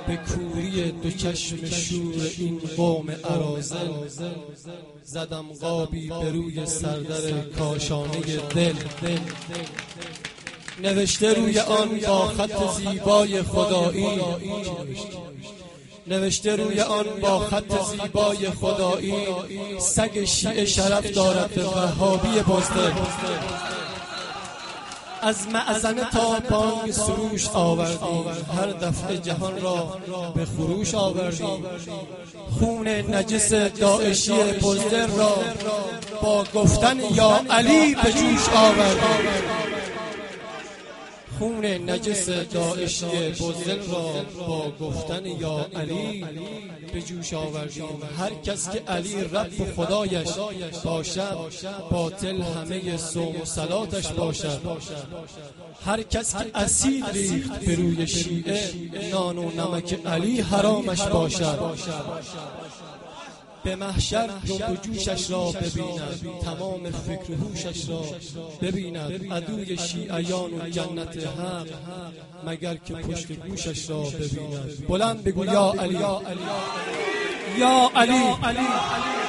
به کوری دو چشم شور این قوم اراذل. زدم قابی به روی سردر کاشانه دل، نوشته روی آن با خط زیبای خدایی، نوشته روی آن با خط زیبای خدایی: سگ شیعه شرف دارد به وهابی بزدل. از مأذنه تا بانگ سروش آوردیم، هر دفعه جهان را به خروش آوردیم. خون نجس داعشی بزدل را با گفتن یا علی به جوش آوردیم. خون نجس داعشی بزدل را با گفتن یا علی به جوش آوردیم. هر کس که علی رب خدایش باشد، باطل همه صوم و صلاتش باشد. هر کس که اسید ریخت به روی شیعه، نان و نمک علی حرامش باشد. به محشر جنب و جوشش را ببیند، تمام فکر و هوشش را ببیند. عدوی شیعیان و جنت حق، مگر که پشت گوشش را ببیند. بلند بگو یا علی، یا علی.